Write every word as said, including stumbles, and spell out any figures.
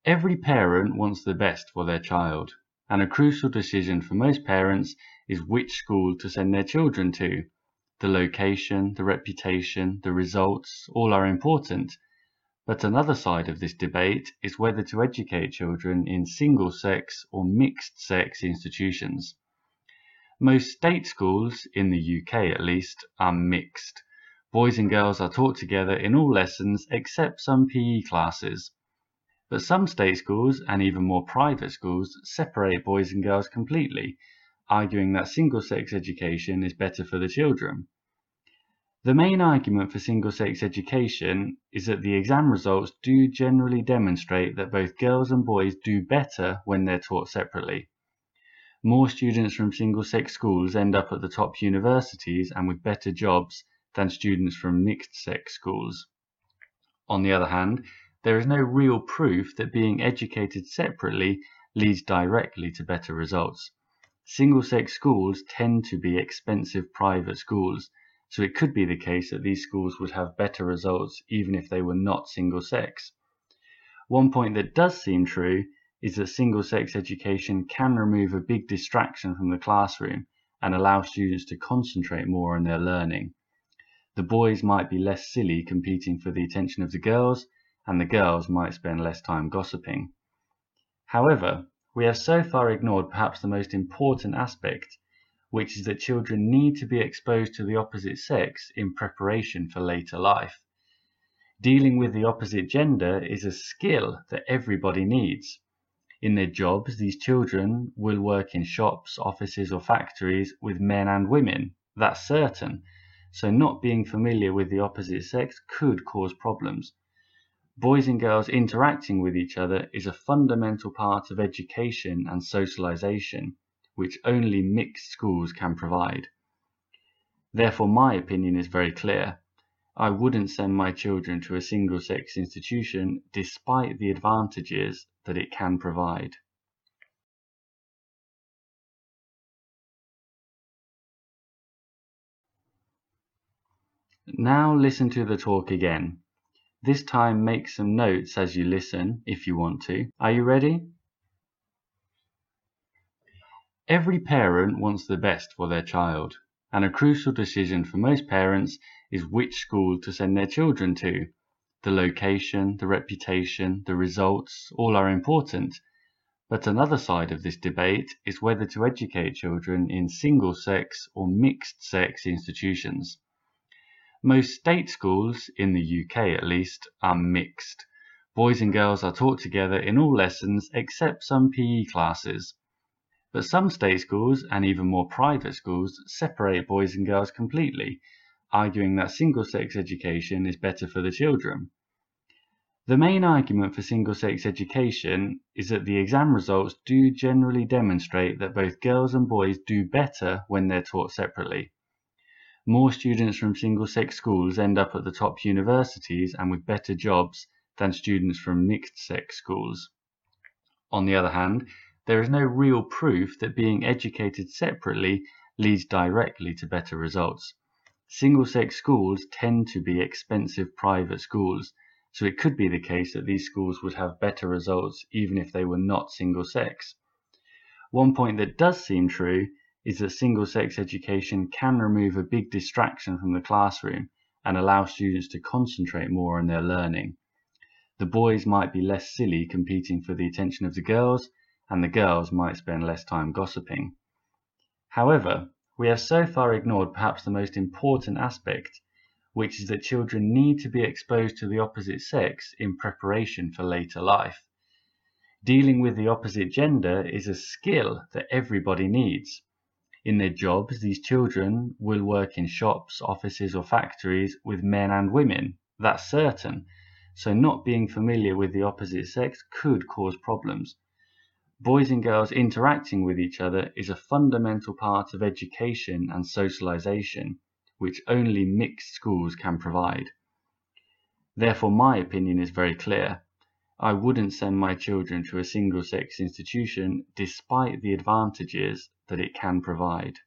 Every parent wants the best for their child, and a crucial decision for most parents is which school to send their children to. The location, the reputation, the results, all are important. But another side of this debate is whether to educate children in single-sex or mixed-sex institutions. Most state schools, in the U K at least, are mixed. Boys and girls are taught together in all lessons except some P E classes. But some state schools, and even more private schools, separate boys and girls completely, arguing that single-sex education is better for the children. The main argument for single-sex education is that the exam results do generally demonstrate that both girls and boys do better when they're taught separately. More students from single-sex schools end up at the top universities and with better jobs than students from mixed-sex schools. On the other hand, there is no real proof that being educated separately leads directly to better results. Single-sex schools tend to be expensive private schools, so it could be the case that these schools would have better results even if they were not single-sex. One point that does seem true is that single-sex education can remove a big distraction from the classroom and allow students to concentrate more on their learning. The boys might be less silly competing for the attention of the girls, and the girls might spend less time gossiping. However, we have so far ignored perhaps the most important aspect, which is that children need to be exposed to the opposite sex in preparation for later life. Dealing with the opposite gender is a skill that everybody needs. In their jobs, these children will work in shops, offices, or factories with men and women, that's certain, so not being familiar with the opposite sex could cause problems. Boys and girls interacting with each other is a fundamental part of education and socialization, which only mixed schools can provide. Therefore, my opinion is very clear. I wouldn't send my children to a single-sex institution despite the advantages that it can provide. Now listen to the talk again. This time make some notes as you listen, if you want to. Are you ready? Every parent wants the best for their child, and a crucial decision for most parents is which school to send their children to. The location, the reputation, the results, all are important. But another side of this debate is whether to educate children in single-sex or mixed-sex institutions. Most state schools, in the U K at least, are mixed. Boys and girls are taught together in all lessons except some P E classes. But some state schools, and even more private schools, separate boys and girls completely, arguing that single-sex education is better for the children. The main argument for single-sex education is that the exam results do generally demonstrate that both girls and boys do better when they're taught separately. More students from single-sex schools end up at the top universities and with better jobs than students from mixed-sex schools. On the other hand, there is no real proof that being educated separately leads directly to better results. Single-sex schools tend to be expensive private schools, so it could be the case that these schools would have better results even if they were not single-sex. One point that does seem true is that single-sex education can remove a big distraction from the classroom and allow students to concentrate more on their learning. The boys might be less silly competing for the attention of the girls, and the girls might spend less time gossiping. However, we have so far ignored perhaps the most important aspect, which is that children need to be exposed to the opposite sex in preparation for later life. Dealing with the opposite gender is a skill that everybody needs. In their jobs, these children will work in shops, offices, or factories with men and women, that's certain, so not being familiar with the opposite sex could cause problems. Boys and girls interacting with each other is a fundamental part of education and socialization, which only mixed schools can provide. Therefore, my opinion is very clear. I wouldn't send my children to a single-sex institution despite the advantages that it can provide.